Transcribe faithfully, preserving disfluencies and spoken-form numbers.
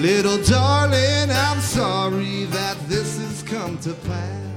Little darling, I'm sorry that this has come to pass.